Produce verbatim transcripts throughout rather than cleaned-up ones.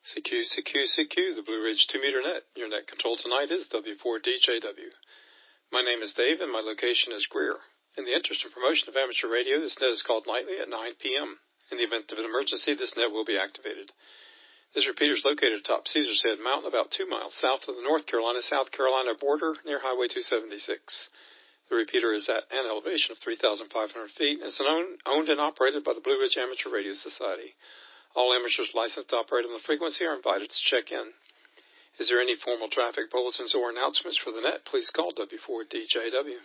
C Q, C Q, C Q, the Blue Ridge two meter net. Your net control tonight is W four D J W. My name is Dave, and my location is Greer. In the interest of promotion of amateur radio, this net is called nightly at nine p.m. In the event of an emergency, this net will be activated. This repeater is located atop Caesar's Head Mountain, about two miles south of the North Carolina-South Carolina border near Highway two seventy-six. The repeater is at an elevation of three thousand five hundred feet and is owned, owned and operated by the Blue Ridge Amateur Radio Society. All amateurs licensed to operate on the frequency are invited to check in. Is there any formal traffic bulletins or announcements for the net? Please call W four D J W.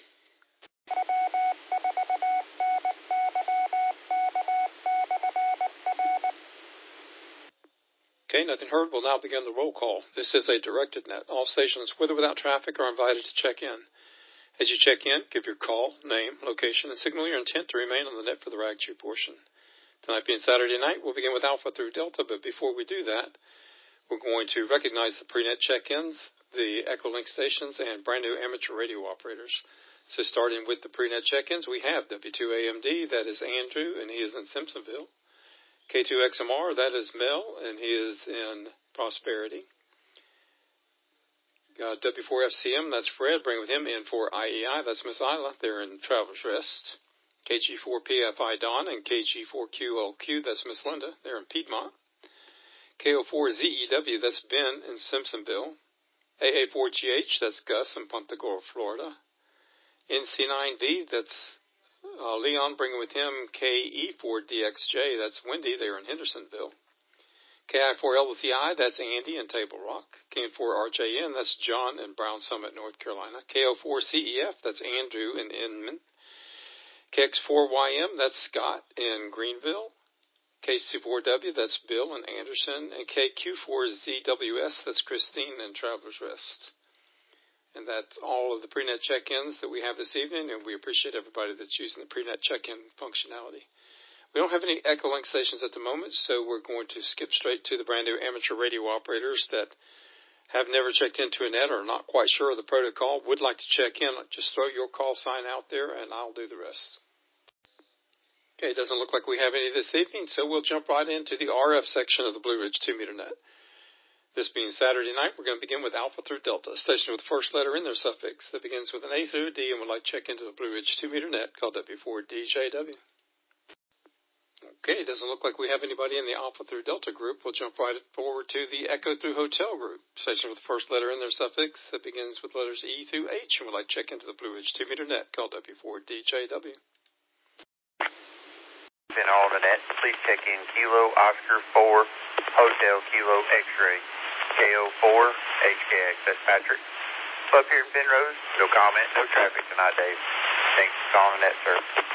Okay, nothing heard. We'll now begin the roll call. This is a directed net. All stations with or without traffic are invited to check in. As you check in, give your call, name, location, and signal your intent to remain on the net for the Rag Chew portion. Tonight being Saturday night, we'll begin with Alpha through Delta, but before we do that, we're going to recognize the pre-net check-ins, the Echolink stations, and brand new amateur radio operators. So starting with the pre-net check-ins, we have W two A M D, that is Andrew, and he is in Simpsonville. K two X M R, that is Mel, and he is in Prosperity. Got W four F C M, that's Fred, bring with him in for I E I, that's Miss Isla, they're in Travelers Rest. K G four P F I Don and K G four Q L Q, that's Miss Linda, they're in Piedmont. K O four Z E W, that's Ben in Simpsonville. A A four G H, that's Gus in Punta Gorda, Florida. N C nine D, that's uh, Leon, bringing with him K E four D X J, that's Wendy, they're in Hendersonville. K I four L Z I, that's Andy in Table Rock. K N four R J N, that's John in Brown Summit, North Carolina. K O four C E F, that's Andrew in Inman. K X four Y M, that's Scott in Greenville. K C four W, that's Bill in Anderson. And K Q four Z W S, that's Christine in Travelers Rest. And that's all of the pre-net check-ins that we have this evening, and we appreciate everybody that's using the pre-net check-in functionality. We don't have any Echolink stations at the moment, so we're going to skip straight to the brand new amateur radio operators that have never checked into a net or are not quite sure of the protocol, would like to check in. Just throw your call sign out there, and I'll do the rest. Okay, it doesn't look like we have any this evening, so we'll jump right into the R F section of the Blue Ridge two meter net. This being Saturday night, we're going to begin with Alpha through Delta, a station with the first letter in their suffix that begins with an A through a D and would like to check into the Blue Ridge two meter net called W four D J W. Okay, it doesn't look like we have anybody in the Alpha through Delta group. We'll jump right forward to the Echo through Hotel group, station with the first letter in their suffix that begins with letters E through H and would like to check into the Blue Ridge two meter net called W four D J W. In all the net, please check in Kilo Oscar four Hotel Kilo X-ray K O four H K X. That's Patrick. Up here in Penrose, no comment, no traffic tonight, Dave. Thanks for calling the net, sir.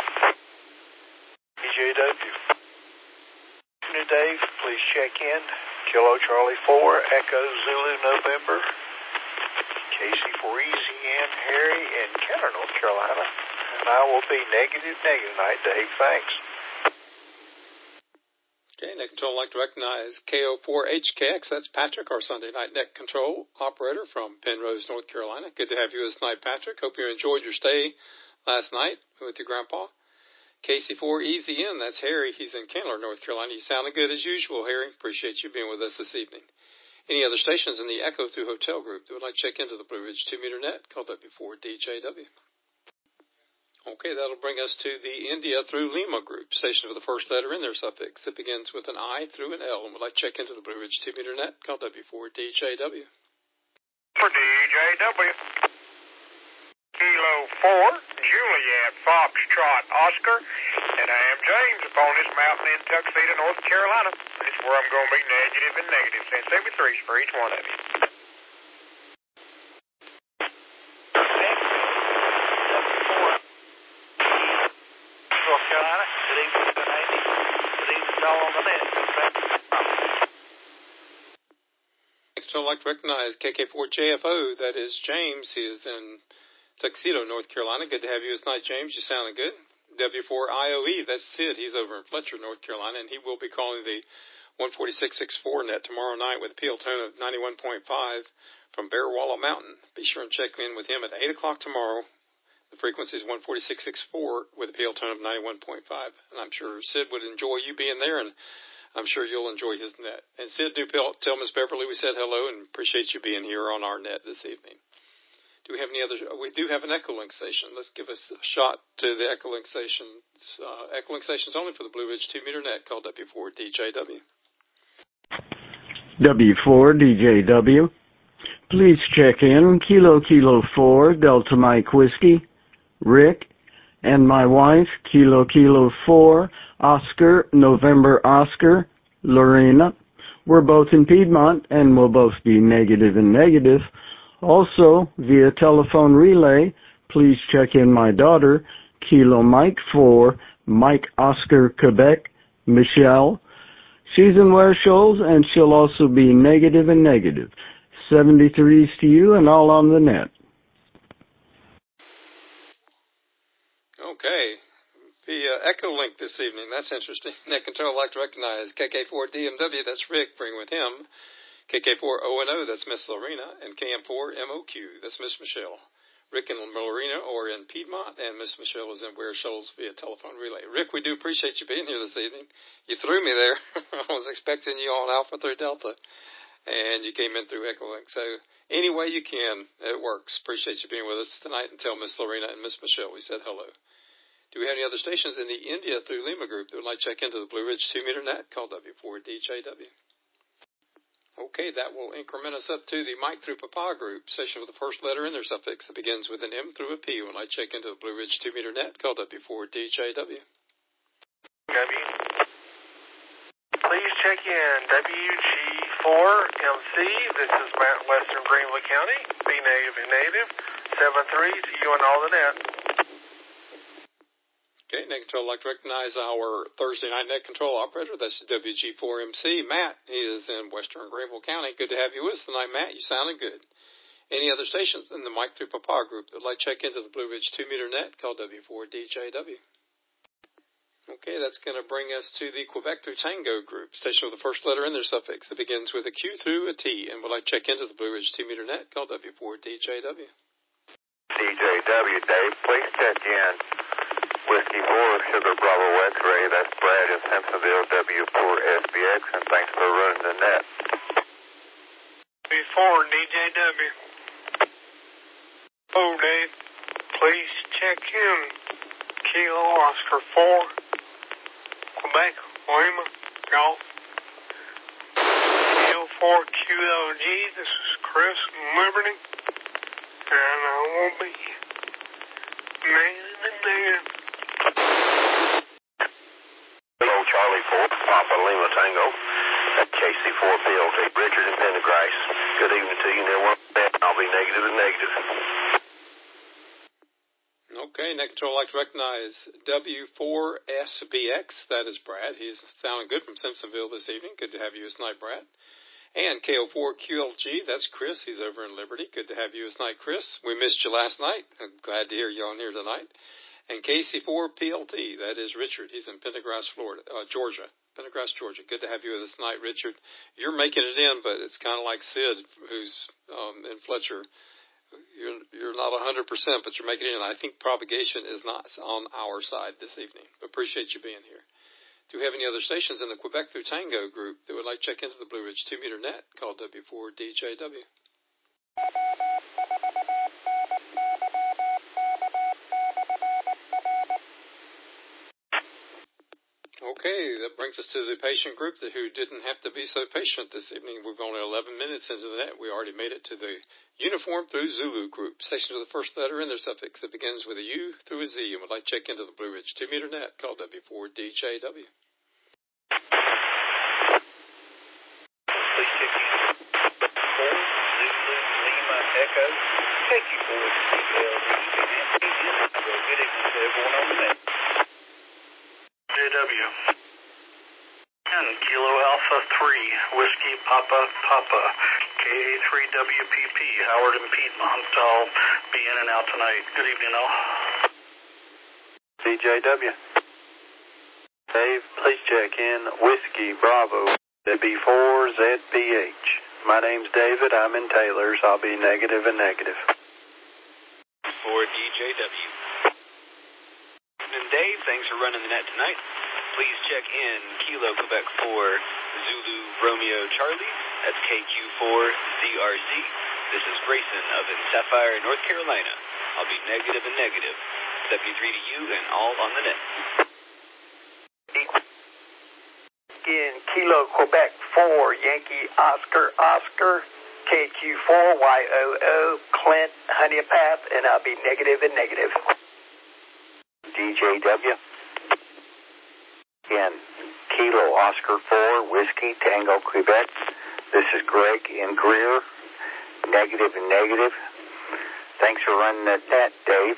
D J W. New Dave, please check in Kilo Charlie four Echo Zulu November K C four E Z N Harry in Kenner, North Carolina. And I will be negative, negative night, Dave. Thanks. Okay, Net Control would like to recognize K O four H K X. That's Patrick, our Sunday night Net Control operator from Penrose, North Carolina. Good to have you this night, Patrick. Hope you enjoyed your stay last night with your grandpa. K C four E Z N, that's Harry. He's in Candler, North Carolina. You sounded good as usual, Harry. Appreciate you being with us this evening. Any other stations in the Echo through Hotel group that would like to check into the Blue Ridge two meter net called W four D J W? Okay, that'll bring us to the India through Lima group, station with the first letter in their suffix that begins with an I through an L, and would like to check into the Blue Ridge two meter net called W four D J W. For D J W. Kilo four, Juliet Foxtrot Oscar, and I am James upon this mountain in Tuxedo, North Carolina. This is where I'm going to be negative and negative, since every threes for each one of you. Next, I'd like to recognize K K four J F O, that is James. He is in Tuxedo, North Carolina. Good to have you this night, James. You sounded good. W four I O E, that's Sid. He's over in Fletcher, North Carolina, and he will be calling the one forty-six point six four net tomorrow night with a P L tone of ninety-one point five from Bearwalla Mountain. Be sure and check in with him at eight o'clock tomorrow. The frequency is one forty-six point six four with a P L tone of ninety-one point five. And I'm sure Sid would enjoy you being there, and I'm sure you'll enjoy his net. And Sid, do tell Miss Beverly we said hello and appreciate you being here on our net this evening. Do we have any other? We do have an Echolink station. Let's give us a shot to the Echolink station. Uh, Echolink station's only for the Blue Ridge two meter net called W four D J W. W four D J W. Please check in Kilo Kilo four Delta Mike Whiskey, Rick, and my wife Kilo Kilo four Oscar November Oscar, Lorena. We're both in Piedmont and we'll both be negative and negative. Also, via telephone relay, please check in my daughter, Kilo Mike four, Mike Oscar Quebec, Michelle. She's in Ware Shoals, and she'll also be negative and negative. seventy-threes to you and all on the net. Okay. The uh, Echolink this evening, that's interesting. Net control, I'd like to recognize K K four D M W, that's Rick, bring with him. K K four O N O, that's Miss Lorena, and K M four M O Q, that's Miss Michelle. Rick and Lorena are in Piedmont, and Miss Michelle is in Ware Shoals via telephone relay. Rick, we do appreciate you being here this evening. You threw me there. I was expecting you on Alpha through Delta, and you came in through Echolink. So any way you can, it works. Appreciate you being with us tonight, and tell Miss Lorena and Miss Michelle we said hello. Do we have any other stations in the India through Lima Group that would like to check into the Blue Ridge two meter net called W four D J W? Okay, that will increment us up to the Mike through Papa Group, station with the first letter in their suffix that begins with an M through a P when I check into the Blue Ridge two meter net called W four D J W. W. Please check in W G four M C. This is Matt, Western Greenville County. Be native and native. seven three to you and all the net. Okay, Net Control, I'd like to recognize our Thursday night Net Control operator. That's W G four M C, Matt. He is in Western Greenville County. Good to have you with us tonight, Matt. You sounded good. Any other stations in the Mike through Papa Group that would like to check into the Blue Ridge two meter net called W four D J W? Okay, that's going to bring us to the Quebec through Tango Group, station with the first letter in their suffix that begins with a Q through a T, and would like to check into the Blue Ridge two meter net called W four D J W. D J W, Dave, please check in. Whiskey four, Sugar Bravo X-Ray, that's Brad in Simpsonville, W four S B X, and thanks for running the net. W four D J W. Oh, Dave, please check in. Kilo Oscar four, Quebec, Lima, Golf. Kilo four Q L G, this is Chris in Liberty, and I will be negative and negative. Hello, Charlie four, Papa Lima Tango, at K C four P L T, Richard in Pendergrass. Good evening to you, and everyone. I'll be negative and negative. Okay, Net Control, I'd like to recognize W four S B X. That is Brad. He's sounding good from Simpsonville this evening. Good to have you tonight, Brad. And K O four Q L G, that's Chris. He's over in Liberty. Good to have you tonight, Chris. We missed you last night. I'm glad to hear you on here tonight. And K C four P L T, that is Richard. He's in Pendergrass, Florida, uh, Georgia. Pendergrass, Georgia. Good to have you with us tonight, Richard. You're making it in, but it's kind of like Sid, who's um, in Fletcher. You're, you're not one hundred percent, but you're making it in. I think propagation is not on our side this evening. Appreciate you being here. Do we have any other stations in the Quebec through Tango Group that would like to check into the Blue Ridge two meter net called W four D J W? Okay, that brings us to the patient group that, who didn't have to be so patient this evening. We've only eleven minutes into the net. We already made it to the Uniform through Zulu group, section with the first letter in their suffix that begins with a U through a Z, and would like to check into the Blue Ridge two meter net called W four D J W. Please check in. four Zulu Lima Echo, K Q four C L D, and good evening to everyone on the net. J W. And Kilo Alpha three, Whiskey Papa Papa, K A three W P P, Howard and Piedmont. I'll be in and out tonight. Good evening, all. D J W. Dave, please check in Whiskey Bravo, W four Z P H. My name's David. I'm in Taylor's. I'll be negative and negative. For D J W. And Dave, thanks for running the net tonight. please check in Kilo Quebec four Zulu Romeo Charlie. That's K Q four Z R C. This is Grayson up in Sapphire, North Carolina. I'll be negative and negative. W three to you and all on the net. In Kilo Quebec four Yankee Oscar Oscar, K Q four Y O O Clint Honeypath, and I'll be negative and negative. D J W. In Kilo Oscar four Whiskey Tango Quebec, this is Greg in Greer, negative and negative. Thanks for running that net, Dave.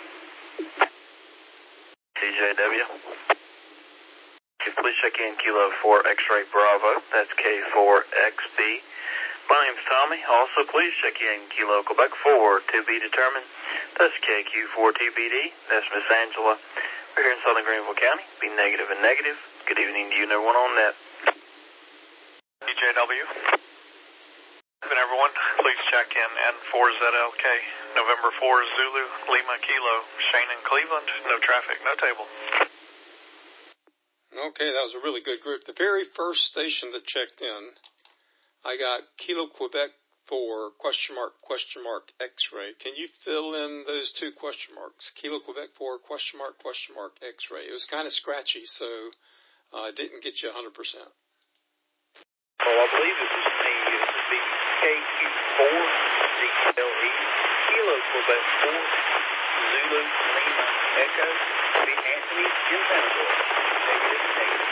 D J W. Please check in Kilo four X-Ray Bravo. That's K four X B. My name's Tommy. Also, please check in Kilo Quebec four to be determined. That's K Q four T B D. That's Miss Angela. We're here in Southern Greenville County. Be negative and negative. Good evening to you and everyone on net. D J W. And everyone, please check in N four Z L K, November four Zulu, Lima Kilo, Shane in Cleveland, no traffic, no table. Okay, that was a really good group. The very first station that checked in, I got Kilo Quebec four, question mark, question mark, X-ray. Can you fill in those two question marks? Kilo Quebec four, question mark, question mark, X-ray. It was kind of scratchy, so I uh, didn't get you one hundred percent. Well, I believe it was me. It would be K Q four Z L E, Kilo Quebec four, Zulu, Lima, Echo, be Anthony in Vanderbilt. Negative, negative.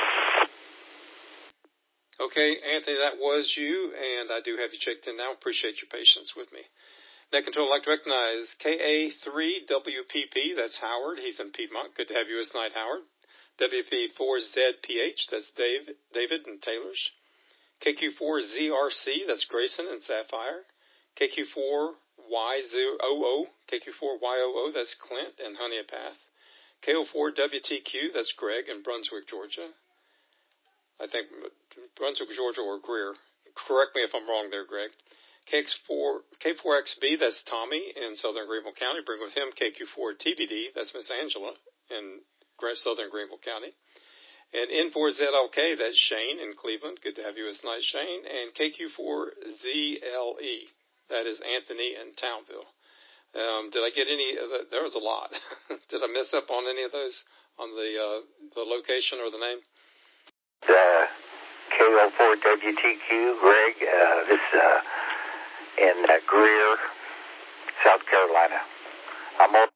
Okay, Anthony, that was you, and I do have you checked in now. Appreciate your patience with me. Net Control, I'd like to recognize K A three W P P, that's Howard. He's in Piedmont. Good to have you this night, Howard. W P four Z P H, that's Dave, David and Taylor's. K Q four Z R C, that's Grayson and Sapphire. K Q four Y O O, K Q four Y O O, that's Clint and Honeypath. K O four W T Q, that's Greg in Brunswick, Georgia. I think Brunswick, Georgia, or Greer. Correct me if I'm wrong there, Greg. K four X B, that's Tommy in Southern Greenville County. Bring with him K Q four T B D, that's Miss Angela in Southern Greenville County. And N four Z L K, that's Shane in Cleveland. Good to have you with us tonight, Shane. And K Q four Z L E, that is Anthony in Townville. Um, did I get any of the, there was a lot. Did I mess up on any of those, on the uh, the location or the name? Uh, K O four W T Q, Greg, uh, this uh, in uh, Greer, South Carolina. I'm on.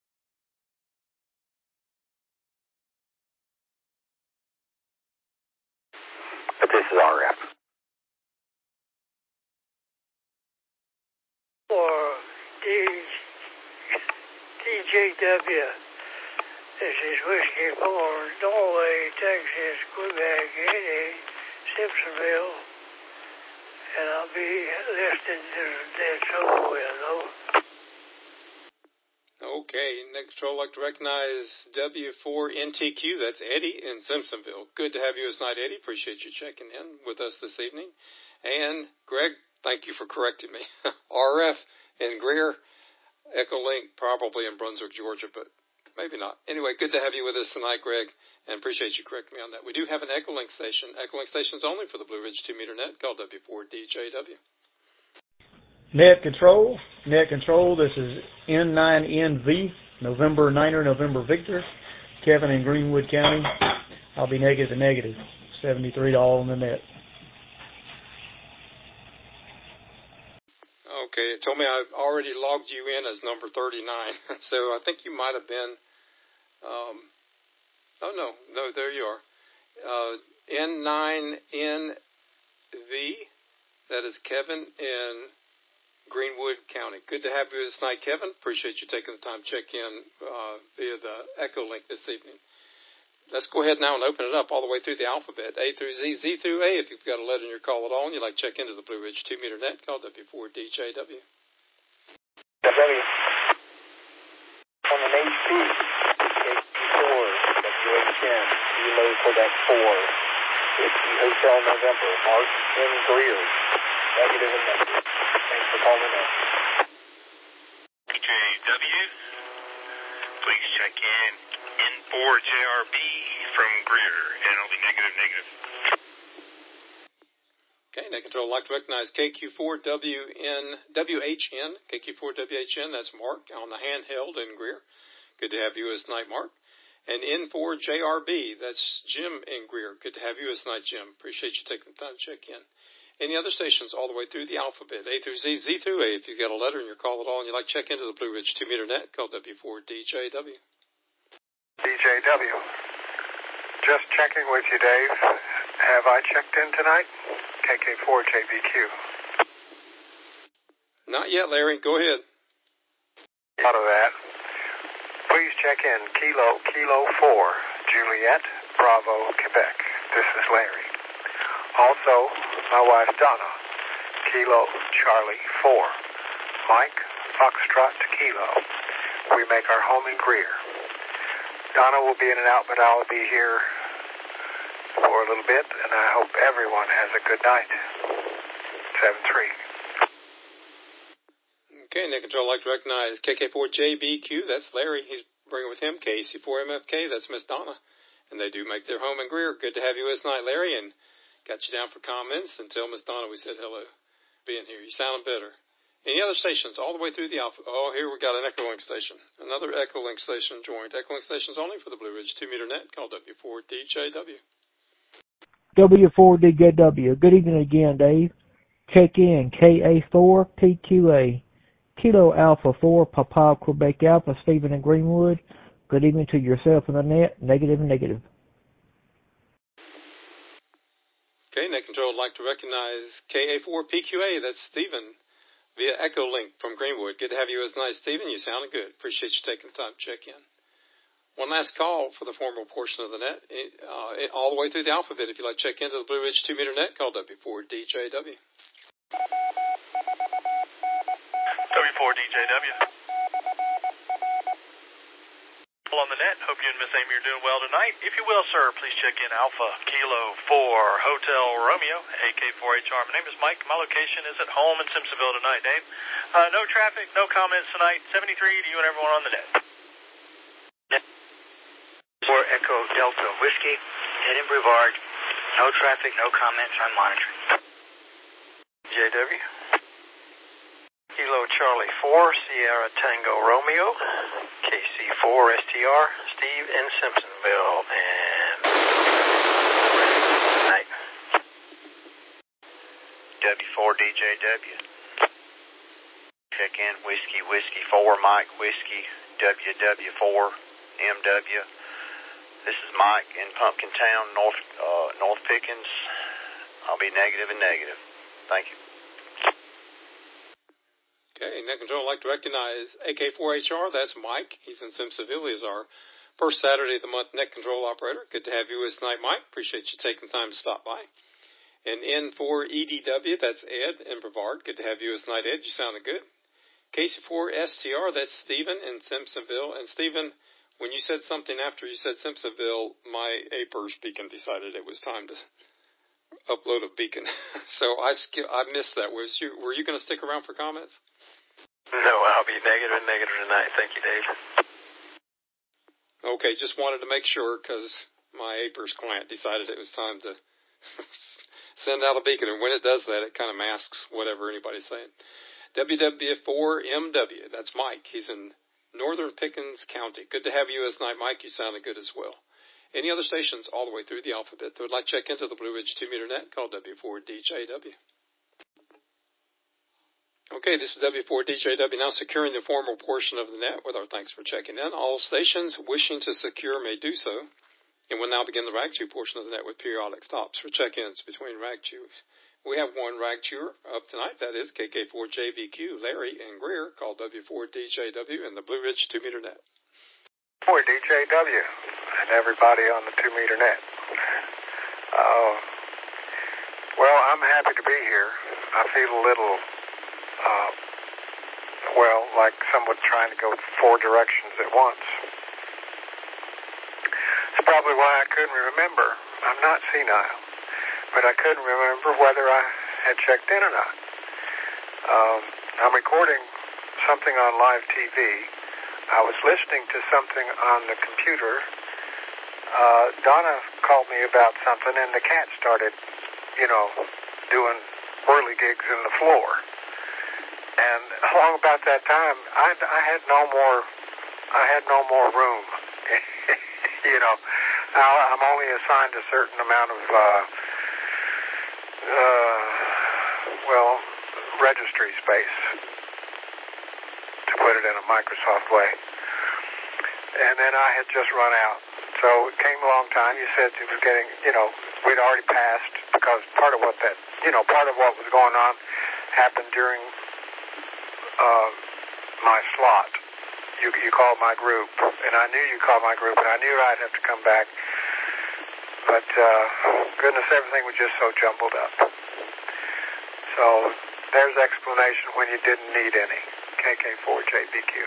But this is R F. For D J W, this is Whiskey four, Norway, Texas, Quebec, eighty, Simpsonville, and I'll be listed as dead trouble with, though. Okay, next control, I'd like to recognize W four N T Q, that's Eddie in Simpsonville. Good to have you this night, Eddie. Appreciate you checking in with us this evening. And Greg, thank you for correcting me. R F in Greer, Echolink probably in Brunswick, Georgia, but maybe not. Anyway, good to have you with us tonight, Greg, and appreciate you correcting me on that. We do have an Echolink station. Echolink station is only for the Blue Ridge two meter net, called W four D J W. Net Control, Net Control, this is N nine N V, November Niner, November Victor, Kevin in Greenwood County. I'll be negative to negative, seventy-three to all on the net. Okay, it told me I've already logged you in as number thirty-nine, so I think you might have been, um, oh no, no, there you are. Uh, N nine N V, that is Kevin in Greenwood County. Good to have you this night, Kevin. Appreciate you taking the time to check in uh, via the Echolink this evening. Let's go ahead now and open it up all the way through the alphabet, A through Z, Z through A. If you've got a letter in your call at all and you'd like to check into the Blue Ridge two meter net, call W four D J W. W. On an H P, K four, W H N, Kilo Quebec four, Whiskey Hotel November, Mark in Greer, negative and negative. Thanks for calling in. D J W, please check in N four J R B from Greer, and I'll be negative, negative. Okay, Net Control would like to recognize K Q four W N, W H N, K Q four W H N, that's Mark on the handheld in Greer. Good to have you as night, Mark. And N four J R B, that's Jim in Greer. Good to have you as night, Jim. Appreciate you taking the time to check in. Any other stations all the way through the alphabet, A through Z, Z through A. If you got a letter in your call at all and you'd like to check into the Blue Ridge two meter net, call W four D J W. D J W. Just checking with you, Dave. Have I checked in tonight? K K four J B Q. Not yet, Larry. Go ahead. Out of that. Please check in Kilo, Kilo four, Juliet, Bravo, Quebec. This is Larry. Also, my wife Donna, Kilo, Charlie four, Mike, Foxtrot, Kilo. We make our home in Greer. Donna will be in and out, but I'll be here for a little bit, and I hope everyone has a good night. seven three. Okay, Net Control would like to recognize K K four J B Q, that's Larry. He's bringing with him K C four M F K, that's Miss Donna. And they do make their home in Greer. Good to have you this night, Larry, and got you down for comments, and tell Miss Donna we said hello. Being here, you sounding better. Any other stations all the way through the alpha? Oh, here we got an Echolink station. Another Echolink station joined. Echolink stations only for the Blue Ridge two meter net, called W four D J W. W four D J W. Good evening again, Dave. Check in K A four P Q A. Kilo Alpha four, Papa Quebec Alpha, Stephen and Greenwood. Good evening to yourself and the net. Negative, negative. Okay, Net Control would like to recognize K A four P Q A. That's Stephen via Echolink from Greenwood. Good to have you as nice, Stephen. You sounded good. Appreciate you taking the time to check in. One last call for the formal portion of the net, uh, all the way through the alphabet. If you'd like to check into the Blue Ridge two meter net, call W four D J W. W four D J W. On the net, hope you and Miss Amy are doing well tonight. If you will, sir, please check in Alpha Kilo four Hotel Romeo, A K four H R. My name is Mike. My location is at home in Simpsonville tonight, Dave. Uh, no traffic, no comments tonight. seventy-three to you and everyone on the net. For Echo Delta Whiskey, head in Brevard. No traffic, no comments. I'm monitoring. J W. Kilo Charlie four, Sierra Tango Romeo, K C four S T R, Steve in Simpsonville, and night. W four D J W. Check in Whiskey Whiskey four, Mike Whiskey, W W four M W. This is Mike in Pumpkin Town, North uh, North Pickens. I'll be negative and negative. Thank you. Okay, Net Control would like to recognize A K four H R. That's Mike. He's in Simpsonville. He's our first Saturday of the month Net Control operator. Good to have you with us tonight, Mike. Appreciate you taking the time to stop by. And N four E D W, that's Ed in Brevard. Good to have you with us tonight, Ed. You sounded good. K C four S T R, that's Stephen in Simpsonville. And Stephen, when you said something after you said Simpsonville, my A P E R S beacon decided it was time to upload a beacon. so I sk- I missed that. Was you, were you going to stick around for comments? No, I'll be negative and negative tonight. Thank you, Dave. Okay, just wanted to make sure because my A P E R S client decided it was time to send out a beacon. And when it does that, it kind of masks whatever anybody's saying. W W four M W, that's Mike. He's in Northern Pickens County. Good to have you as night, Mike. You sounded good as well. Any other stations all the way through the alphabet that would like to check into the Blue Ridge two meter net, call W four D J W. Okay, this is W four D J W now securing the formal portion of the net with our thanks for checking in. All stations wishing to secure may do so, and we'll now begin the rag chew portion of the net with periodic stops for check-ins between rag chews. We have one rag chewer up tonight, that is K K four J V Q, Larry in Greer, call W four D J W in the Blue Ridge two meter net. four D J W and everybody on the two meter net. Uh, well, I'm happy to be here. I feel a little... Uh, well, like someone trying to go four directions at once. It's probably why I couldn't remember. I'm not senile, but I couldn't remember whether I had checked in or not. Um, I'm recording something on live T V. I was listening to something on the computer uh, Donna called me about something, and the cat started, you know, doing whirligigs in the floor. And along about that time, I, I had no more, I had no more room. You know, now I'm only assigned a certain amount of, uh, uh, well, registry space, to put it in a Microsoft way. And then I had just run out. So it came a long time. You said it was getting, you know, we'd already passed, because part of what that, you know, part of what was going on happened during uh, my slot. You, you called my group, and I knew you called my group, and I knew I'd have to come back. But, uh, goodness, everything was just so jumbled up. So there's explanation when you didn't need any. K K four J B Q.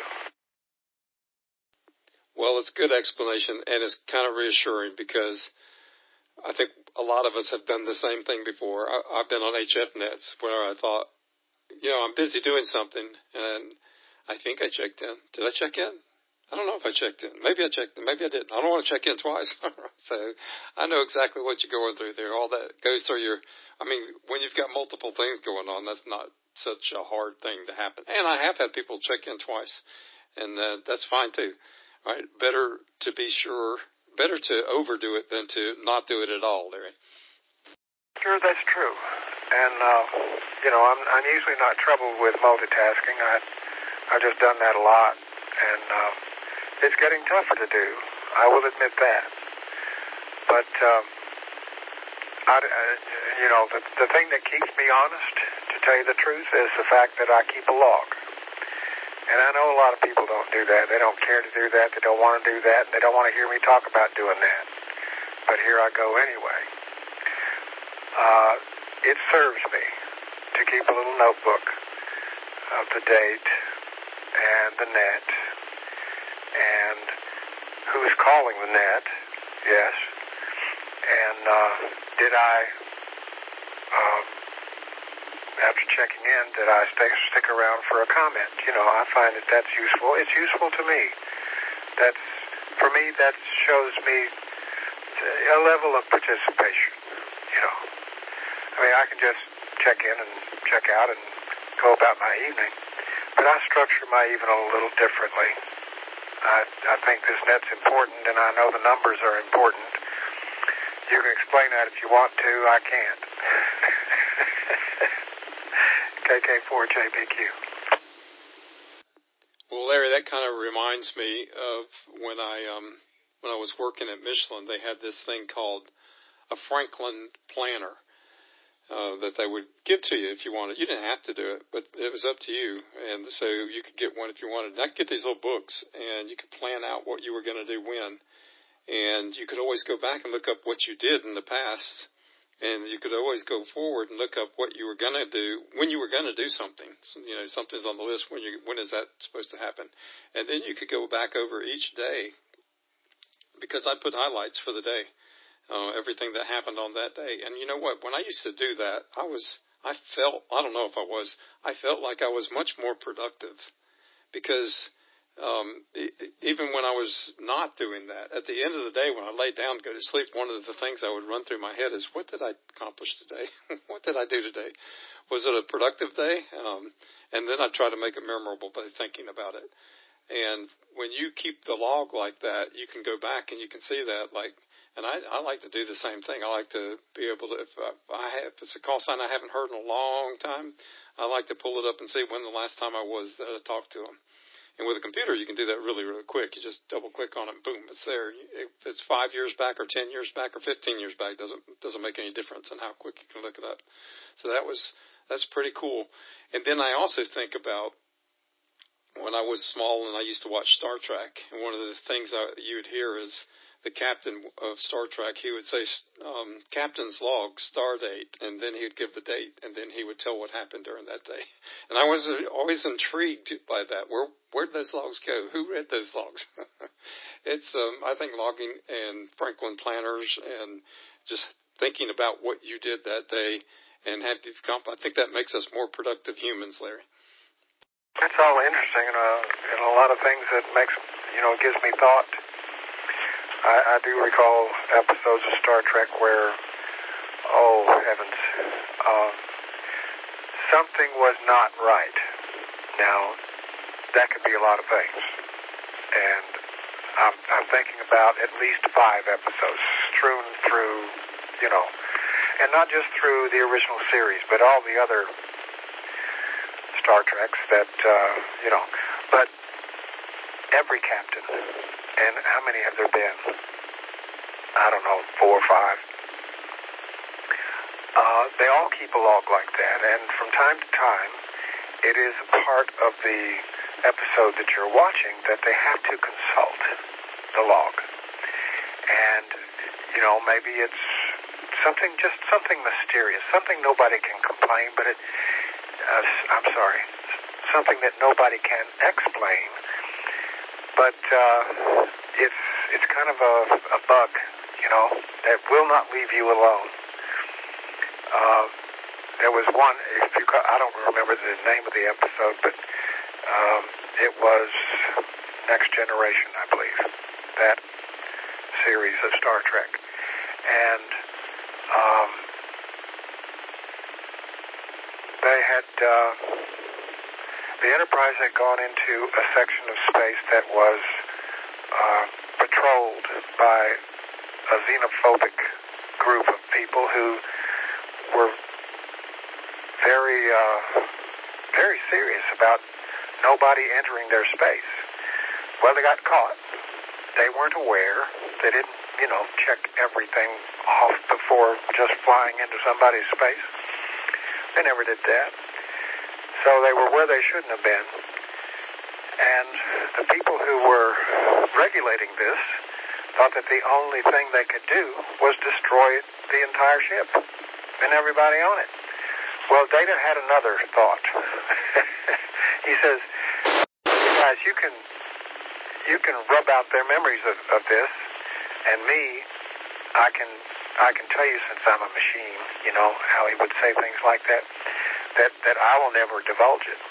Well, it's good explanation, and it's kind of reassuring, because I think a lot of us have done the same thing before. I, I've been on H F nets where I thought, you know, I'm busy doing something, and I think I checked in. Did I check in? I don't know if I checked in. Maybe I checked in. Maybe I didn't. I don't want to check in twice. So I know exactly what you're going through there. All that goes through your, I mean, when you've got multiple things going on, that's not such a hard thing to happen. And I have had people check in twice, and uh, that's fine too. Right? Better to be sure, better to overdo it than to not do it at all, Larry. Sure, that's true. And, uh, you know, I'm, I'm usually not troubled with multitasking. I, I've just done that a lot. And um, it's getting tougher to do. I will admit that. But, um, I, uh, you know, the, the thing that keeps me honest, to tell you the truth, is the fact that I keep a log. And I know a lot of people don't do that. They don't care to do that. They don't want to do that. They don't want to hear me talk about doing that. But here I go anyway. Uh, it serves me to keep a little notebook of the date and the net and who's calling the net, yes. And uh, did I, uh, after checking in, did I stay, stick around for a comment? You know, I find that that's useful. It's useful to me. That's, for me, that shows me a level of participation, you know. I mean, I can just check in and check out and go about my evening, but I structure my evening a little differently. I, I think this net's important, and I know the numbers are important. You can explain that if you want to. I can't. K K four J B Q. Well, Larry, that kind of reminds me of when I um, when I was working at Michelin. They had this thing called a Franklin Planner uh, that they would give to you if you wanted. You didn't have to do it, but it was up to you. And so you could get one if you wanted. And I could get these little books, and you could plan out what you were going to do when. And you could always go back and look up what you did in the past. And you could always go forward and look up what you were going to do when you were going to do something. So, you know, something's on the list. When you, when is that supposed to happen? And then you could go back over each day, because I put highlights for the day, uh, everything that happened on that day. And you know what? When I used to do that, I was, I felt, I don't know if I was, I felt like I was much more productive, because Um, even when I was not doing that, at the end of the day, when I lay down to go to sleep, one of the things I would run through my head is, what did I accomplish today? What did I do today? Was it a productive day? Um, and then I try to make it memorable by thinking about it. And when you keep the log like that, you can go back and you can see that, like, and I, I like to do the same thing. I like to be able to, if I have, if it's a call sign I haven't heard in a long time, I like to pull it up and see when the last time I was that I talked to them. And with a computer, you can do that really, really quick. You just double-click on it, and boom, it's there. If it's five years back or ten years back or fifteen years back, doesn't doesn't make any difference in how quick you can look it up. So that was that's pretty cool. And then I also think about when I was small and I used to watch Star Trek, and one of the things I, you would hear is the captain of Star Trek, he would say, um, Captain's log, star date, and then he would give the date, and then he would tell what happened during that day. And I was always intrigued by that. Where where did those logs go? Who read those logs? It's, um, I think, logging and Franklin planners and just thinking about what you did that day and have you comp. I think that makes us more productive humans, Larry. It's all interesting, and, uh, and a lot of things that makes, you know, gives me thought. I, I do recall episodes of Star Trek where, oh heavens, uh, something was not right. Now, that could be a lot of things, and I'm, I'm thinking about at least five episodes strewn through, you know, and not just through the original series, but all the other Star Treks that, uh, you know, but every captain, and how many have there been? I don't know, four or five. Uh, they all keep a log like that, and from time to time, it is a part of the episode that you're watching that they have to consult the log. And, you know, maybe it's something, just something mysterious, something nobody can complain, but it, uh, I'm sorry, something that nobody can explain, but uh, it's it's kind of a, a bug, you know, that will not leave you alone. Uh, there was one, if you, I don't remember the name of the episode, but um, it was Next Generation, I believe, that series of Star Trek. And um, they had, uh, the Enterprise had gone into a section of space that was uh, patrolled by a xenophobic group of people who were very, uh, very serious about nobody entering their space. Well, they got caught. They weren't aware. They didn't, you know, check everything off before just flying into somebody's space. They never did that. So they were where they shouldn't have been. And the people who were regulating this thought that the only thing they could do was destroy the entire ship and everybody on it. Well, Data had another thought. He says, guys, you can you can rub out their memories of, of this, and me, I can I can tell you, since I'm a machine, you know, how he would say things like that, that, that I will never divulge it.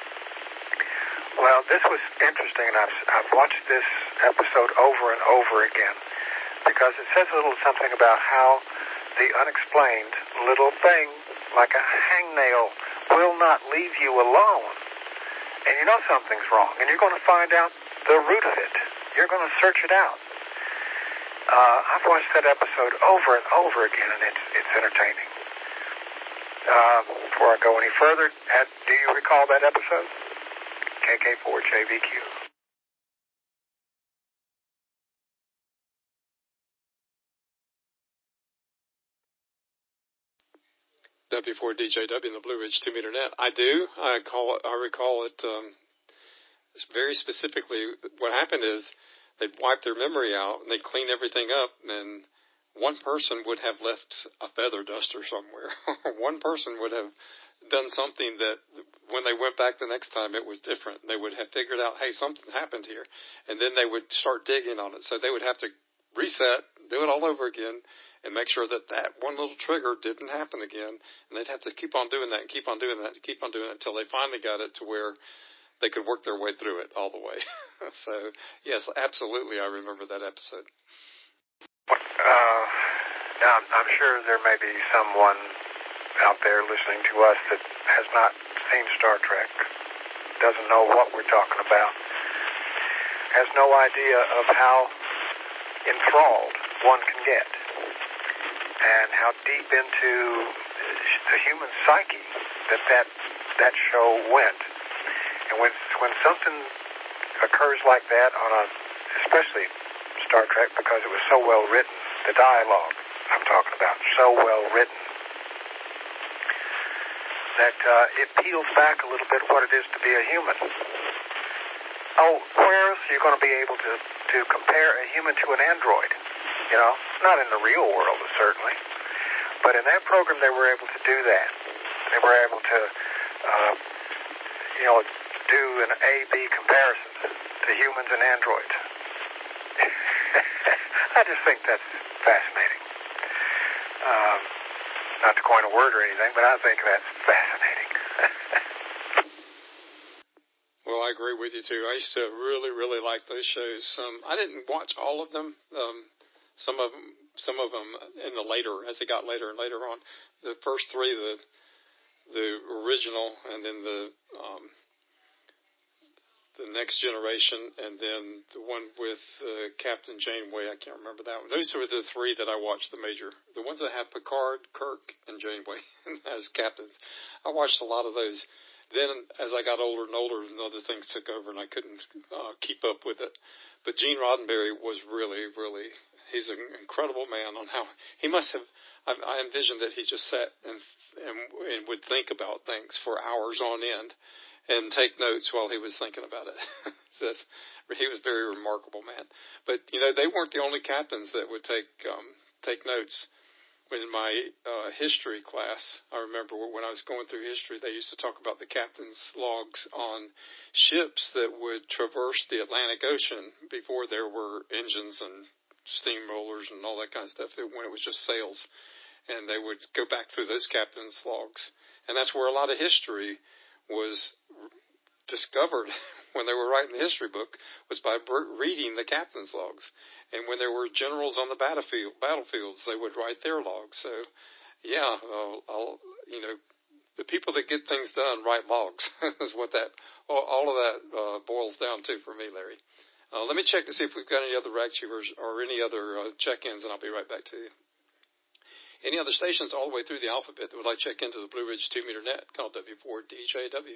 Well, this was interesting, and I've, I've watched this episode over and over again, because it says a little something about how the unexplained little thing, like a hangnail, will not leave you alone. And you know something's wrong, and you're going to find out the root of it. You're going to search it out. Uh, I've watched that episode over and over again, and it's it's entertaining. Uh, before I go any further, uh, do you recall that episode? K K four J V Q. W four D J W in the Blue Ridge two meter net. I do. I call it. I recall it um, very specifically. What happened is they'd wipe their memory out and they'd clean everything up, and one person would have left a feather duster somewhere. One person would have done something that when they went back the next time, it was different. They would have figured out, hey, something happened here. And then they would start digging on it. So they would have to reset, do it all over again, and make sure that that one little trigger didn't happen again. And they'd have to keep on doing that and keep on doing that and keep on doing it until they finally got it to where they could work their way through it all the way. So, yes, absolutely, I remember that episode. Uh, now, I'm sure there may be someone out there listening to us that has not seen Star Trek, doesn't know what we're talking about, has no idea of how enthralled one can get, and how deep into the human psyche that that, that show went. And when when something occurs like that on a, especially Star Trek, because it was so well written, the dialogue I'm talking about, so well written, that uh, it peels back a little bit what it is to be a human. Oh, where else are you going to be able to, to compare a human to an android? You know, not in the real world, certainly. But in that program, they were able to do that. They were able to, uh, you know, do an A B comparison to humans and androids. I just think that's fascinating. Um, not to coin a word or anything, but I think that's fascinating. Well, I I agree with you too. I used to really, really like those shows. Um, I didn't watch all of them. Um, some of them, some of them in the later, as it got later and later on. The first three, the the original, and then the um, the Next Generation, and then the one with uh, Captain Janeway. I can't remember that one. Those were the three that I watched. The major, the ones that had Picard, Kirk, and Janeway as captains. I watched a lot of those. Then, as I got older and older, and other things took over, and I couldn't uh, keep up with it. But Gene Roddenberry was really, really, he's an incredible man on how, he must have, I, I envisioned that he just sat and, and and would think about things for hours on end and take notes while he was thinking about it. So he was a very remarkable man. But, you know, they weren't the only captains that would take um, take notes. In my uh, history class, I remember when I was going through history, they used to talk about the captain's logs on ships that would traverse the Atlantic Ocean before there were engines and steamrollers and all that kind of stuff, when it was just sails. And they would go back through those captain's logs. And that's where a lot of history was discovered when they were writing the history book, was by reading the captain's logs. And when there were generals on the battlefield, battlefields, they would write their logs. So, yeah, uh, I'll, you know, the people that get things done write logs is what that, all, all of that uh, boils down to for me, Larry. Uh, let me check to see if we've got any other rag cheapers or any other uh, check-ins, and I'll be right back to you. Any other stations all the way through the alphabet that would like to check into the Blue Ridge two-meter net, call W four D J W.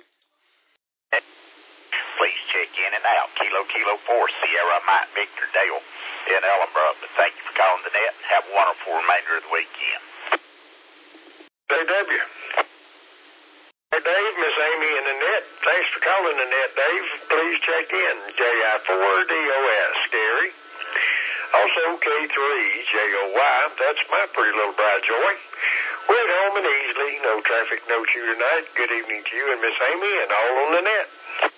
Please check in and out. Kilo, Kilo four, Sierra Mike Victor Dale in Ellenboro. But thank you for calling the net. Have a wonderful remainder of the weekend. J W. Hey, Dave, Miss Amy in the net. Thanks for calling the net, Dave. Please check in. J I four D O S, Gary. Also, K three J O Y. That's my pretty little bride, Joy. We're at home and easily. No traffic, no chew tonight. Good evening to you and Miss Amy and all on the net.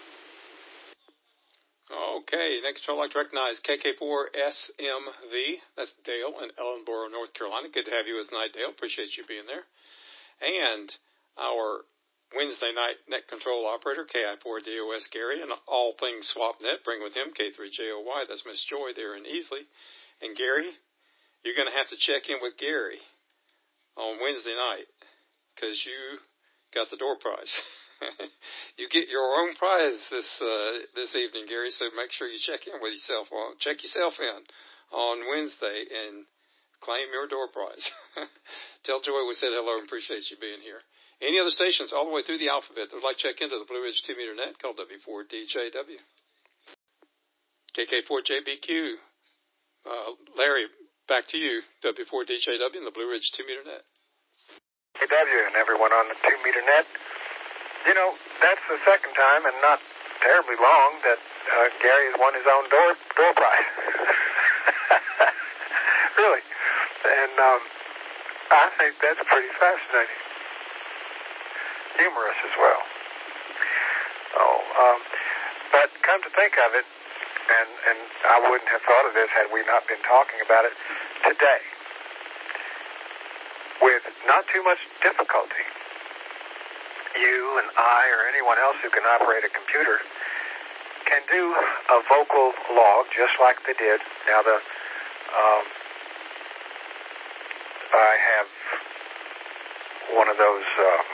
Okay, next I'd like to recognize K K four S M V. That's Dale in Ellenboro, North Carolina. Good to have you as night, Dale. Appreciate you being there. And our Wednesday night net control operator, K I four D O S Gary, and all things SwapNet. Bring with him K three J O Y. That's Miss Joy there in Easley. And Gary, you're going to have to check in with Gary on Wednesday night because you got the door prize. You get your own prize this uh, this evening, Gary, so make sure you check in with yourself. Well, check yourself in on Wednesday and claim your door prize. Tell Joy we said hello and appreciate you being here. Any other stations all the way through the alphabet that would like to check into the Blue Ridge two-meter net, call W four D J W. K K four J B Q. Uh, Larry, back to you, W four D J W and the Blue Ridge two-meter net. K W and everyone on the two-meter net. You know, that's the second time, and not terribly long, that uh, Gary has won his own door door prize. Really. And um, I think that's pretty fascinating. Humorous as well. Oh, um, but come to think of it, and, and I wouldn't have thought of this had we not been talking about it today, with not too much difficulty, you and I or anyone else who can operate a computer can do a vocal log just like they did. Now, the um, I have one of those, um,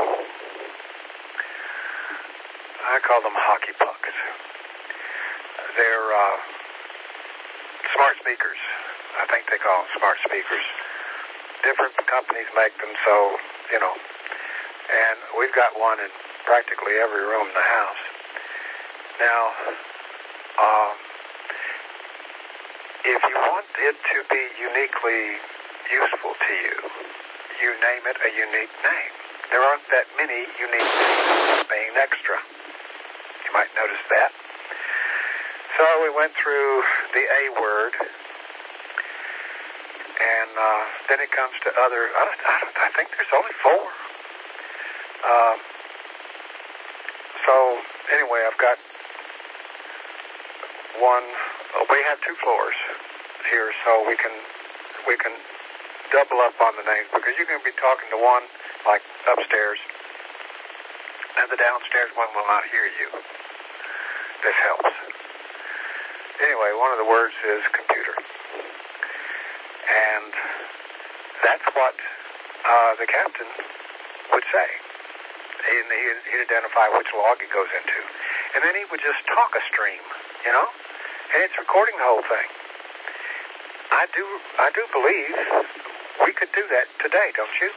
I call them hockey pucks. They're uh, smart speakers. I think they call them smart speakers. Different companies make them, so, you know, and we've got one in practically every room in the house. Now, um, if you want it to be uniquely useful to you, you name it a unique name. There aren't that many unique names being extra. You might notice that. So we went through the A word, and uh, then it comes to other, I, don't, I, don't, I think there's only four. Um, so anyway, I've got one. We have two floors here, so we can we can double up on the names because you can be talking to one like upstairs, and the downstairs one will not hear you. this helps. Anyway, one of the words is computer. And that's what uh, the captain would say. And he'd, he'd identify which log it goes into. And then he would just talk a stream, you know? And it's recording the whole thing. I do I do believe we could do that today, don't you?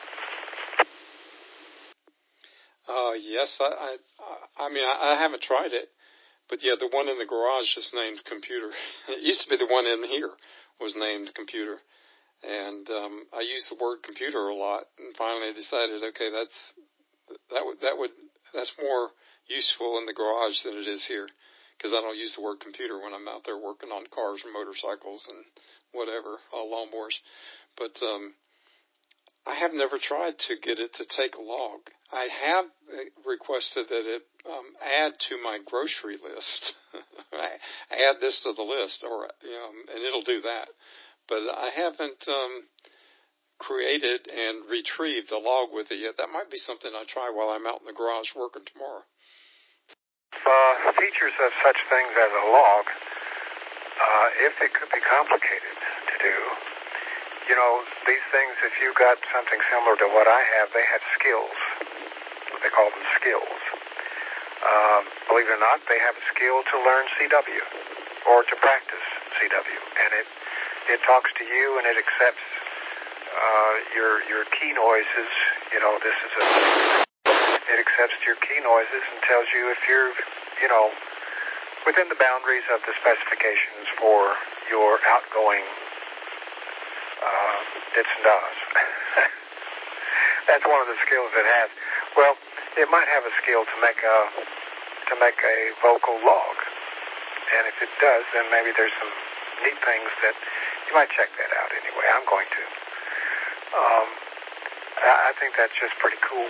Uh, yes, I, I, I mean, I, I haven't tried it, but yeah, the one in the garage is named computer. It used to be the one in here was named computer, and um, I used the word computer a lot, and finally I decided, okay, that's that would that would that's more useful in the garage than it is here, because I don't use the word computer when I'm out there working on cars and motorcycles and whatever, uh, lawnmowers, but um, I have never tried to get it to take a log. I have requested that it um, add to my grocery list. Add this to the list, or you know, and it'll do that. But I haven't um, created and retrieved a log with it yet. That might be something I try while I'm out in the garage working tomorrow. Uh, features of such things as a log, uh, if it could be complicated to do. You know, these things, if you got something similar to what I have, they have skills. They call them skills. Um, believe it or not, they have a skill to learn C W or to practice C W. And it it talks to you and it accepts uh, your your key noises. You know, this is a... It accepts your key noises and tells you if you're, you know, within the boundaries of the specifications for your outgoing Uh, dits and does. That's one of the skills it has. Well, it might have a skill to make a to make a vocal log, and if it does, then maybe there's some neat things that you might check that out. Anyway, I'm going to. Um, I, I think that's just pretty cool.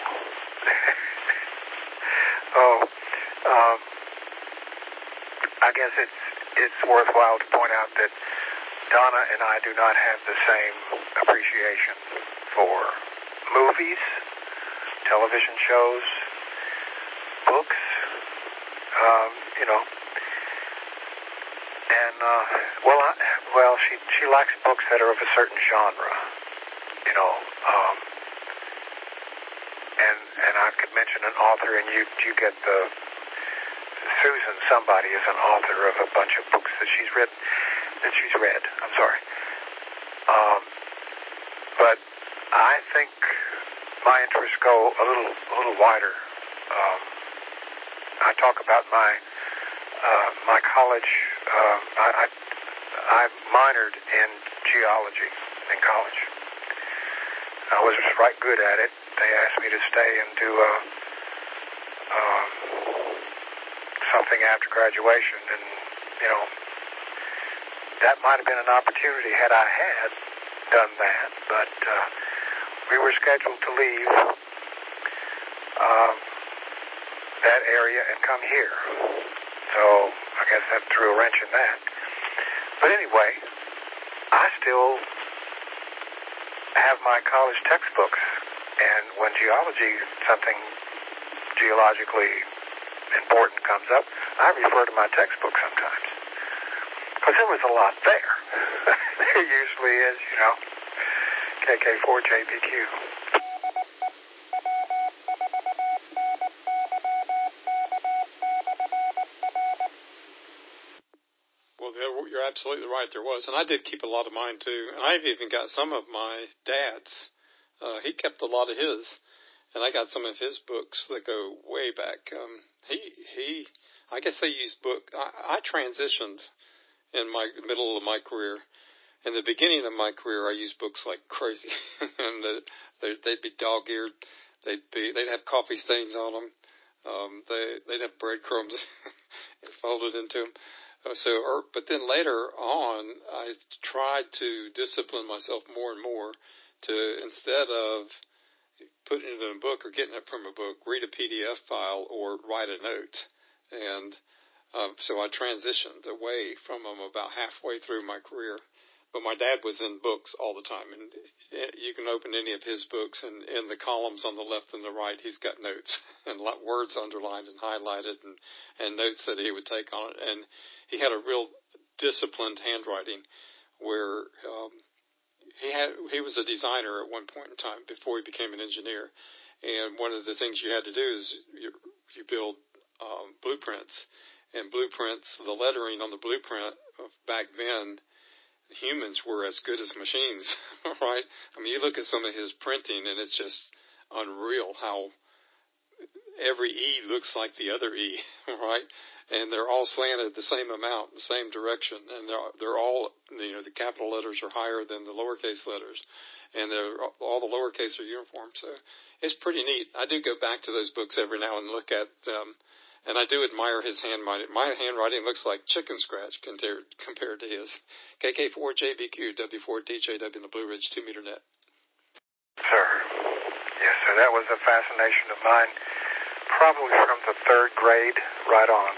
oh, um, I guess it's it's worthwhile to point out that Donna and I do not have the same appreciation for movies, television shows, books, um, you know. And, uh, well, I, well, she she likes books that are of a certain genre, you know. Um, and and I could mention an author, and you you get the Susan somebody is an author of a bunch of books that she's read. That she's read. I'm sorry. Um, but I think my interests go a little, a little wider. Um, I talk about my uh, my college. Uh, I, I I minored in geology in college. I was right good at it. They asked me to stay and do a, um, something after graduation, and you know. That might have been an opportunity had I had done that, but uh, we were scheduled to leave uh, that area and come here. So I guess that threw a wrench in that. But anyway, I still have my college textbooks, and when geology, something geologically important comes up, I refer to my textbook sometimes. Because there was a lot there. There usually is, you know. K K four J B Q. Well, you're absolutely right. There was. And I did keep a lot of mine, too. And I've even got some of my dad's. Uh, he kept a lot of his. And I got some of his books that go way back. Um, he, he, I guess they used book. I, I transitioned in my middle of my career. In the beginning of my career, I used books like crazy, and the, they'd be dog-eared. They'd be they'd have coffee stains on them. Um, they they'd have breadcrumbs folded into them. Uh, so, or, but then later on, I tried to discipline myself more and more to instead of putting it in a book or getting it from a book, read a P D F file or write a note, and Um, so I transitioned away from them about halfway through my career. but my dad was in books all the time, and you can open any of his books, and in the columns on the left and the right, he's got notes and words underlined and highlighted, and, and notes that he would take on it. And he had a real disciplined handwriting, where um, he had he was a designer at one point in time before he became an engineer. And one of the things you had to do is you, you build um, blueprints, and blueprints, the lettering on the blueprint of back then, humans were as good as machines, right? I mean, you look at some of his printing, and it's just unreal how every E looks like the other E, right? And they're all slanted the same amount, the same direction, and they're they're all, you know, the capital letters are higher than the lowercase letters, and they're all the lowercase are uniform. So it's pretty neat. I do go back to those books every now and look at them. And I do admire his handwriting. My handwriting looks like chicken scratch compared compared to his. K K four J B Q, W four D J W in the Blue Ridge two meter net. Sir. Yes, sir. That was a fascination of mine, probably from the third grade right on.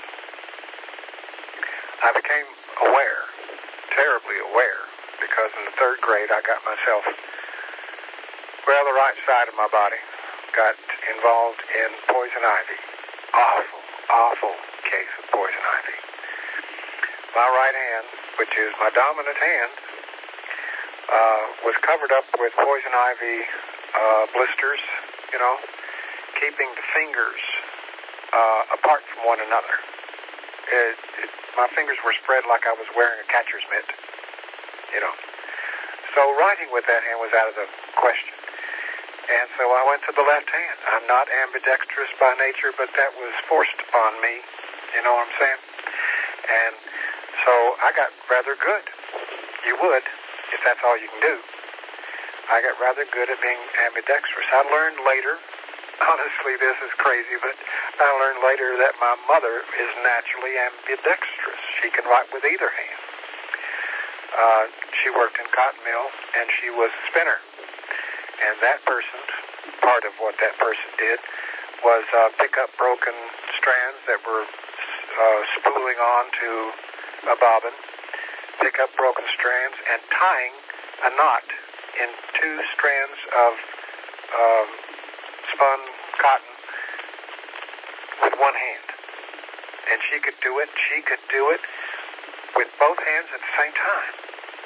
I became aware, terribly aware, because in the third grade I got myself, well, the right side of my body got involved in poison ivy. Awful. Awful case of poison ivy. My right hand, which is my dominant hand, uh, was covered up with poison ivy uh, blisters, you know, keeping the fingers uh, apart from one another. It, it, my fingers were spread like I was wearing a catcher's mitt, you know. So writing with that hand was out of the question. And so I went to the left hand. I'm not ambidextrous by nature, but that was forced upon me. You know what I'm saying? And so I got rather good. You would, if that's all you can do. I got rather good at being ambidextrous. I learned later, honestly, this is crazy, but I learned later that my mother is naturally ambidextrous. She can write with either hand. Uh, she worked in cotton mill, and she was a spinner. And that person, part of what that person did, was uh, pick up broken strands that were uh, spooling onto a bobbin, pick up broken strands, and tying a knot in two strands of um, spun cotton with one hand. And she could do it. She could do it with both hands at the same time.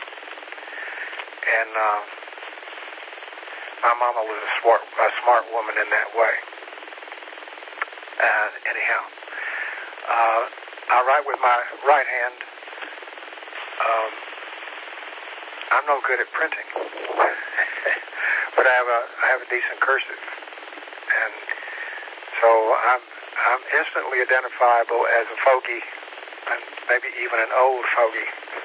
And uh, my mama was a smart, a smart woman in that way. Uh, anyhow, uh, I write with my right hand. Um, I'm no good at printing, but I have a I have a decent cursive, and so I'm I'm instantly identifiable as a fogey, and maybe even an old fogey.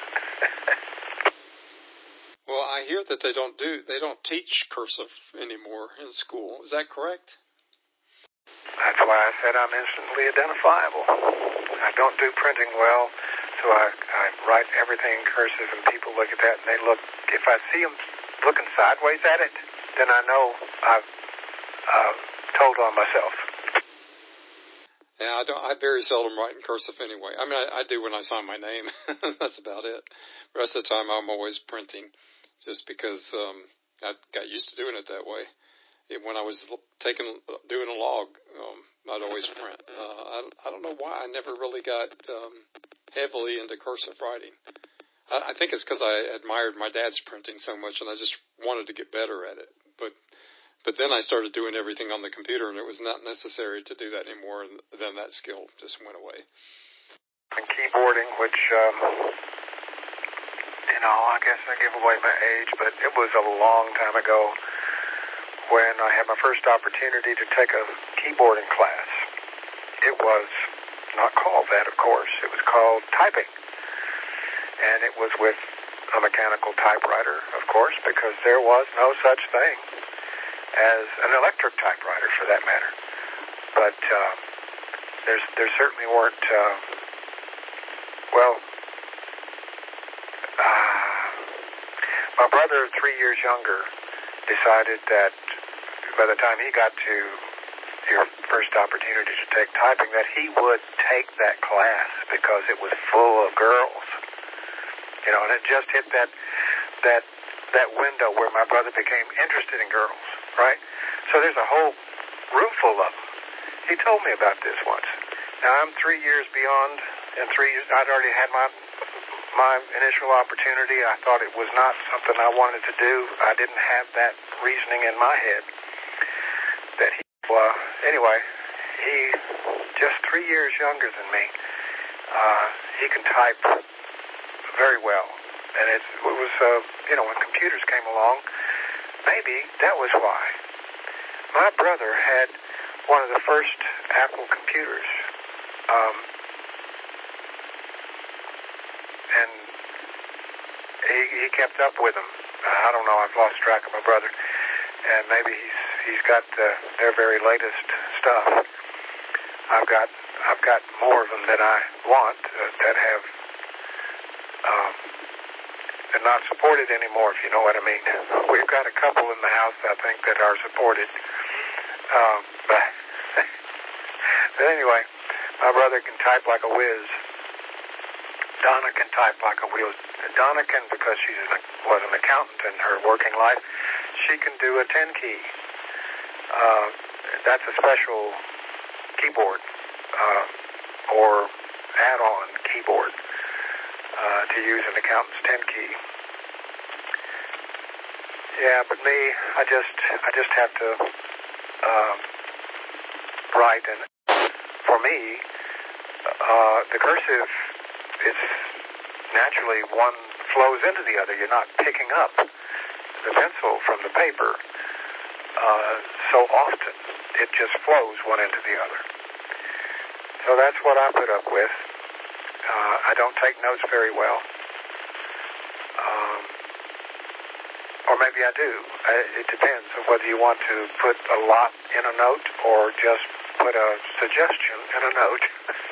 Well, I hear that they don't do they don't teach cursive anymore in school. Is that correct? That's why I said I'm instantly identifiable. I don't do printing well, so I, I write everything in cursive, and people look at that and they look. If I see them looking sideways at it, then I know I've uh, told on myself. Yeah, I don't. I very seldom write in cursive anyway. I mean, I, I do when I sign my name. That's about it. The rest of the time, I'm always printing, just because um, I got used to doing it that way. It, when I was taking doing a log, um, I'd always print. Uh, I, I don't know why I never really got um, heavily into cursive writing. I, I think it's because I admired my dad's printing so much, and I just wanted to get better at it. But But then I started doing everything on the computer, and it was not necessary to do that anymore, and then that skill just went away. And keyboarding, which, um, you know, I guess I give away my age, but it was a long time ago when I had my first opportunity to take a keyboarding class. It was not called that, of course. It was called typing. And it was with a mechanical typewriter, of course, because there was no such thing as an electric typewriter, for that matter. But uh, there's there certainly weren't, uh, well, uh, my brother, three years younger, decided that by the time he got to your first opportunity to take typing, that he would take that class because it was full of girls. You know, and it just hit that that that window where my brother became interested in girls, right? So there's a whole room full of them. He told me about this once. Now, I'm three years beyond, and three years, I'd already had my my initial opportunity. I thought it was not something I wanted to do. I didn't have that reasoning in my head. That he, well, anyway, he, just three years younger than me, uh, he can type very well. And it, it was, uh, you know, when computers came along, maybe that was why. My brother had one of the first Apple computers. Um, and he, he kept up with them. Uh, I don't know, I've lost track of my brother. And maybe he's he's got uh, their very latest stuff. I've got I've got more of them that I want uh, that have um, they're not supported anymore, if you know what I mean. We've got a couple in the house, I think, that are supported. Um, but, but anyway, my brother can type like a whiz. Donna can type like a whiz. Donna can, because she was an accountant in her working life, she can do a ten key. Uh, that's a special keyboard uh, or add-on keyboard uh, to use an accountant's ten key. Yeah, but me, I just I just have to uh, write, and for me, uh, the cursive is naturally one flows into the other. You're not picking up the pencil from the paper uh, so often. It just flows one into the other. So that's what I put up with. Uh, I don't take notes very well. Um, or maybe I do. I, it depends on whether you want to put a lot in a note or just put a suggestion in a note.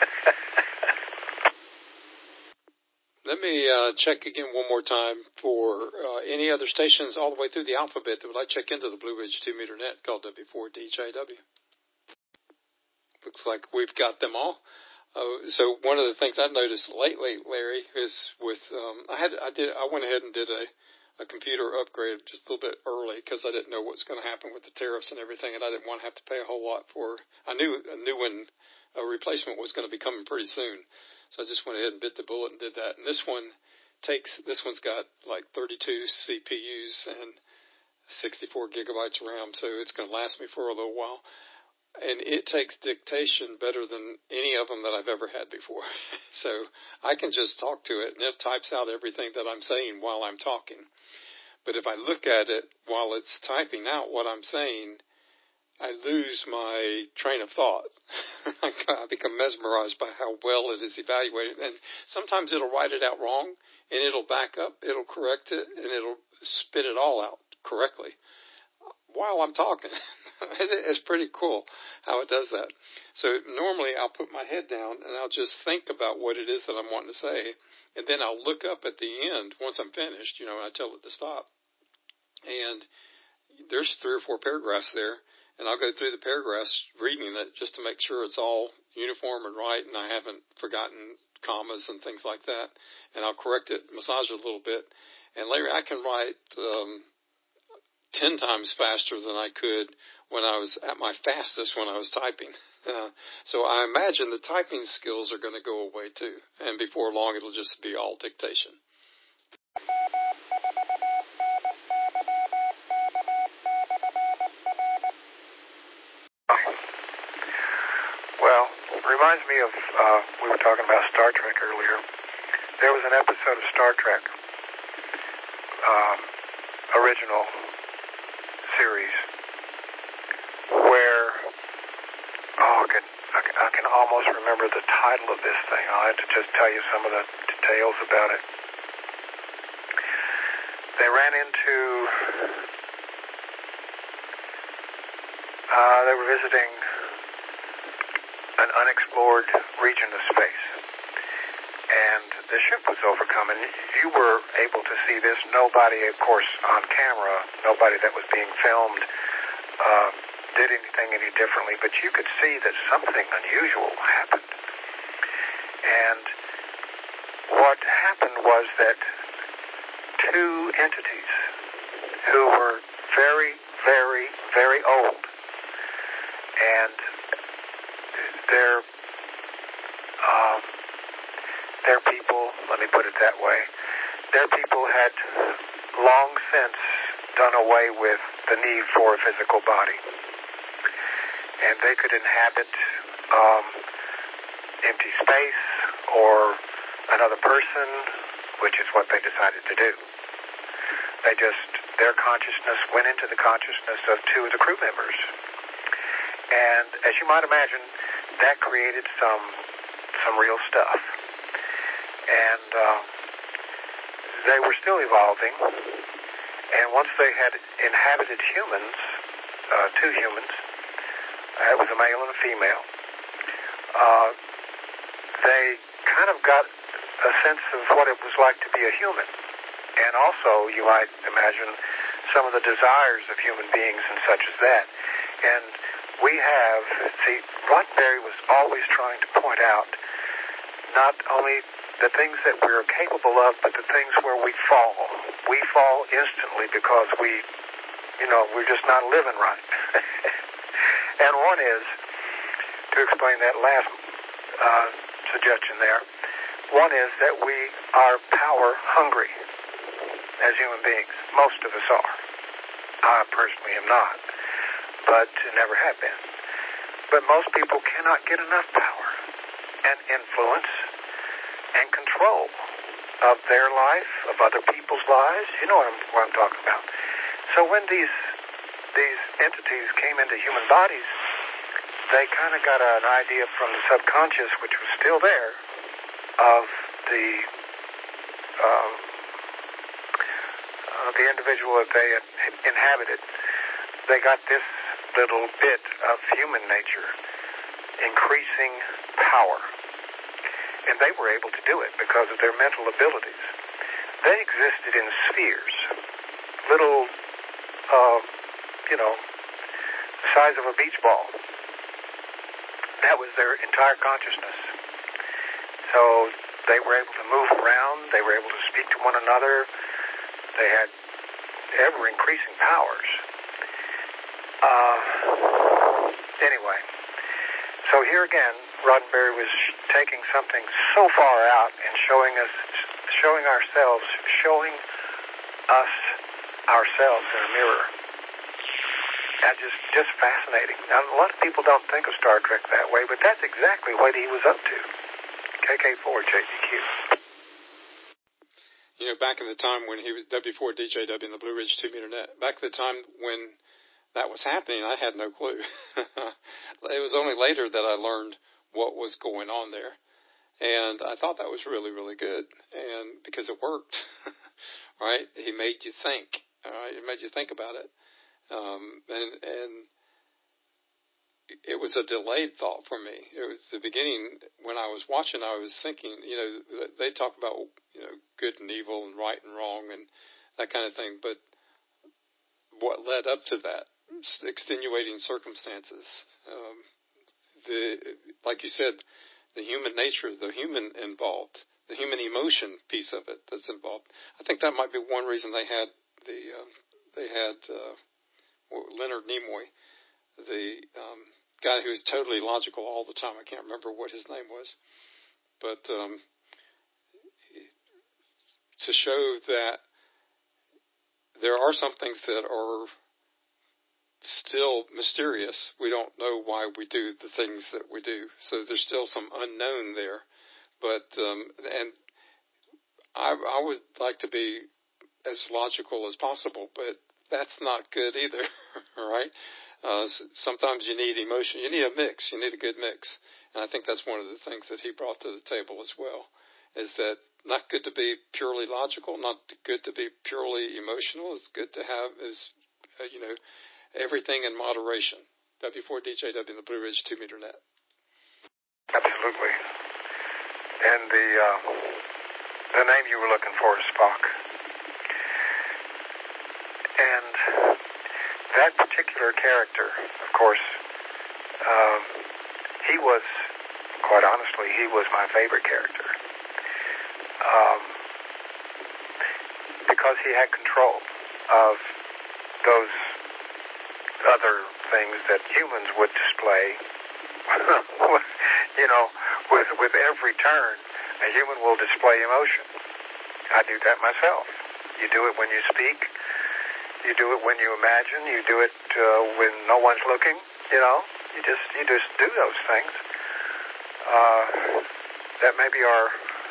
Let me uh, check again one more time for uh, any other stations all the way through the alphabet that would like to check into the Blue Ridge two meter net called W four D J W. Looks like we've got them all. Uh, so one of the things I've noticed lately, Larry, is with um, I had I did I went ahead and did a, a computer upgrade just a little bit early because I didn't know what was going to happen with the tariffs and everything, and I didn't want to have to pay a whole lot for. I knew a new one, a replacement was going to be coming pretty soon. So I just went ahead and bit the bullet and did that. And this one takes, this one's got like thirty-two C P Us and sixty-four gigabytes of RAM, so it's going to last me for a little while. And it takes dictation better than any of them that I've ever had before. So I can just talk to it, and it types out everything that I'm saying while I'm talking. But if I look at it while it's typing out what I'm saying, I lose my train of thought. I become mesmerized by how well it is evaluated. And sometimes it'll write it out wrong, and it'll back up, it'll correct it, and it'll spit it all out correctly while I'm talking. It's pretty cool how it does that. So normally I'll put my head down, and I'll just think about what it is that I'm wanting to say, and then I'll look up at the end once I'm finished, you know, and I tell it to stop. And there's three or four paragraphs there. And I'll go through the paragraphs reading it just to make sure it's all uniform and right, and I haven't forgotten commas and things like that. And I'll correct it, massage it a little bit. And Larry, I can write um, ten times faster than I could when I was at my fastest when I was typing. Uh, so I imagine the typing skills are going to go away too. And before long, it'll just be all dictation. Well, reminds me of, uh, we were talking about Star Trek earlier. There was an episode of Star Trek, um, original series, where, oh, I can, I can, I can almost remember the title of this thing. I'll have to just tell you some of the details about it. They ran into, uh, they were visiting an unexplored region of space. And the ship was overcome, and you were able to see this. Nobody, of course, on camera, nobody that was being filmed uh, did anything any differently, but you could see that something unusual happened. And what happened was that two entities who were very, very, very old. And their, um, their people, let me put it that way, their people had long since done away with the need for a physical body. And they could inhabit um, empty space or another person, which is what they decided to do. They just, their consciousness went into the consciousness of two of the crew members. And as you might imagine, that created some some real stuff. And uh, they were still evolving. And once they had inhabited humans, uh, two humans, it was a male and a female, uh, they kind of got a sense of what it was like to be a human. And also, you might imagine, some of the desires of human beings and such as that. And we have, see, Roddenberry was always trying to point out not only the things that we're capable of, but the things where we fall. We fall instantly because we, you know, we're just not living right. And one is, to explain that last uh, suggestion there, one is that we are power hungry as human beings. Most of us are. I personally am not, but never have been. But most people cannot get enough power and influence and control of their life, of other people's lives. You know what I'm, what I'm talking about. So when these these entities came into human bodies, they kind of got an idea from the subconscious, which was still there, of the um, uh, the individual that they had inhabited. They got this little bit of human nature, increasing power. And they were able to do it because of their mental abilities. They existed in spheres, little, uh, you know, the size of a beach ball. That was their entire consciousness. So they were able to move around. They were able to speak to one another. They had ever-increasing powers. Uh, anyway, so here again, Roddenberry was taking something so far out and showing us, showing ourselves, showing us ourselves in a mirror. That's just, just fascinating. Now, a lot of people don't think of Star Trek that way, but that's exactly what he was up to. K K four J D Q. You know, back in the time when he was W four D J W in the Blue Ridge two meter net, back at the time when that was happening, I had no clue. It was only later that I learned what was going on there. And I thought that was really, really good. And because it worked, right? He made you think. All right? It made you think about it. Um, and, and it was a delayed thought for me. It was the beginning when I was watching, I was thinking, you know, they talk about, you know, good and evil and right and wrong and that kind of thing. But what led up to that? Extenuating circumstances. Um, the, like you said, the human nature, the human involved, the human emotion piece of it that's involved. I think that might be one reason they had the, um, they had, uh, Leonard Nimoy, the um, guy who was totally logical all the time. I can't remember what his name was. But um, to show that there are some things that are still mysterious. We don't know why we do the things that we do. So there's still some unknown there. But, um, and I, I would like to be as logical as possible, but that's not good either, right? Uh, sometimes you need emotion. You need a mix. You need a good mix. And I think that's one of the things that he brought to the table as well, is that not good to be purely logical, not good to be purely emotional. It's good to have, is, uh, you know, everything in moderation. W four D J W in the Blue Ridge two meter net. Absolutely. And the, uh, the name you were looking for is Spock. And that particular character, of course, um, he was, quite honestly, he was my favorite character. Um, because he had control of those other things that humans would display. You know, with with every turn, a human will display emotion. I do that myself. You do it when you speak. You do it when you imagine. You do it uh, when no one's looking. You know, you just you just do those things uh, that maybe are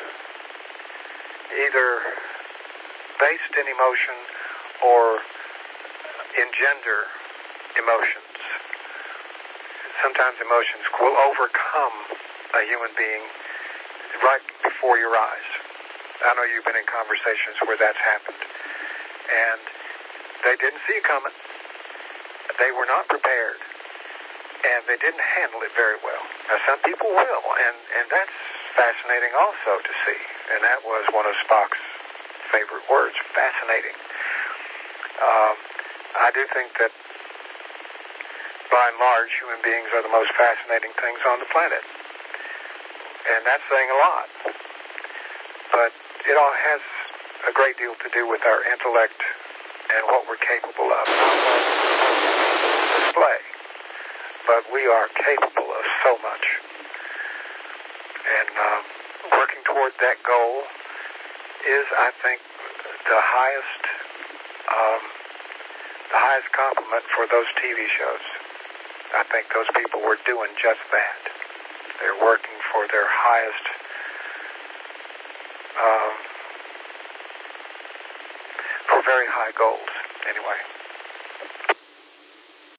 either based in emotion or engender emotions. Sometimes emotions will overcome a human being right before your eyes. I know you've been in conversations where that's happened. And they didn't see it coming. They were not prepared. And they didn't handle it very well. Now, some people will, and, and that's fascinating also to see. And that was one of Spock's favorite words, fascinating. Um, I do think that by and large, human beings are the most fascinating things on the planet. And that's saying a lot. But it all has a great deal to do with our intellect and what we're capable of. Not what we display, but we are capable of so much. And um, working toward that goal is, I think, the highest, um, the highest compliment for those T V shows. I think those people were doing just that. They're working for their highest um, for very high goals, anyway.